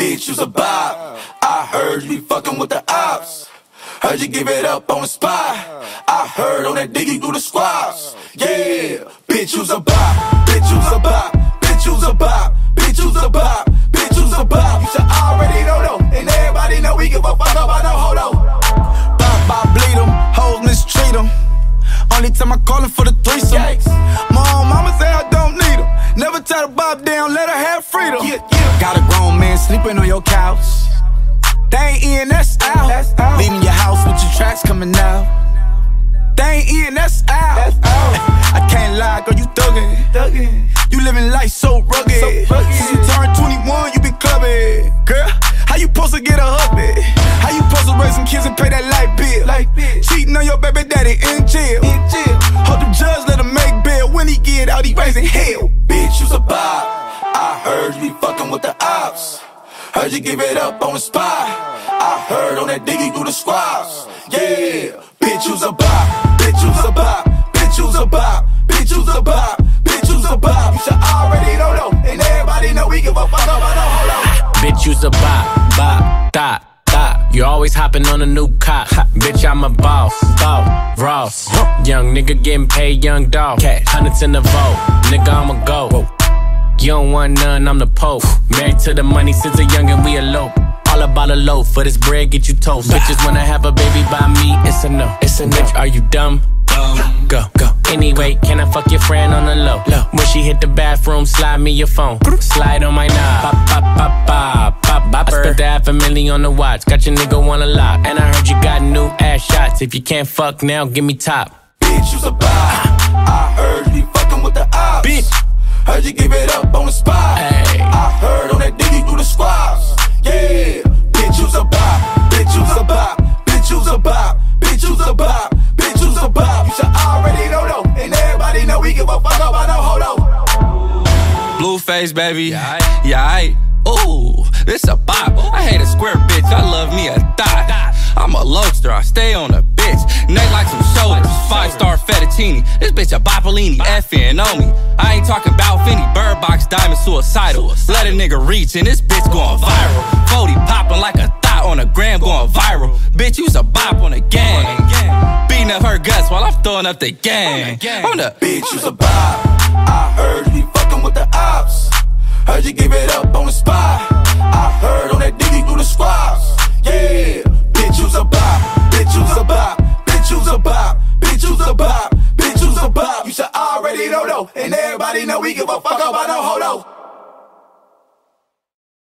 bitch, you's a bop. I heard you be fucking with the ops. Heard you give it up on the spot. I heard on that diggy through the squats. Yeah, bitch, you's a bop. Bitch, you's a bop. Bitch, you's a bop. Bitch, you's a bop. Bitch, you's a bop. You should already know though, and everybody know we give a fuck about no hold on. Bop, bleed them, hoes mistreat them. Only time I call him for the threesome. Yikes. Mama say I don't need him. Never tell the Bob down, let her have freedom. Yeah. Got a grown man sleeping on your couch. They ain't in, that's out. Leaving your house with your tracks coming out. They ain't in, that's out. I can't lie, girl, you thuggin'. You living life so rugged. Since you turned 21, you been clubbing. Girl, how you supposed to get a hubby? How you supposed to raise some kids and pay that light bill? Cheating on your baby daddy in jail. Hope the judge let him make bail. When he get out, he raising hell. Bitch, you's a bop. I heard you be fucking with the ops. Heard you give it up on the spot. I heard on that diggy through the squats. Yeah, bitch, you's a bop. Bitch, you's a bop. Bitch, you's a bop. Bitch, you's a bop. Bitch, you's a bop. You should already know though, and everybody know we give a fuck about no hold on. Bitch, you's a bop, dot. You always hopping on a new cop. Bitch, I'm a boss, Ross. Young nigga getting paid, young dog. Hundreds in the vault, nigga, I'ma go. You don't want none, I'm the Pope. Married to the money since a youngin', we elope. All about a loaf, for this bread get you toast. Bitches wanna have a baby by me, it's a no. Bitch, are you dumb? Go. Anyway, can I fuck your friend on the low? When she hit the bathroom, slide me your phone. Slide on my knob. I spent $500,000 on the watch. Got your nigga wanna lock. And I heard you got new ass shots. If you can't fuck now, give me top. Bitch, you's a bop. I heard you be fucking with the ops. Bitch. Heard you give it up on the spot. Ay. I heard on that diggy through the squats. Yeah, bitch, you's a bop. Bitch, you's a bop. Bitch, you's a bop. Bitch, you's a bop. Bitch, you's a bop. You should already know though, and everybody know we give a fuck about no hold on. Blueface, baby. Yeah, ooh, this a bop. I hate a square bitch, I love me a thot. I'm a lobster, I stay on a bitch. Neck like some shoulders, 5-star fettuccine. This bitch a Boppolini, effing on me. I ain't talking about Fendi, Bird Box, diamond suicidal. Let a nigga reach and this bitch going viral. 40 popping like a thot on a gram going viral. Bitch, you's a bop on the gang. Beating up her guts while I'm throwing up the gang. On the bitch, you's a bop. I heard you be fucking with the ops. Heard you give it up on the spot.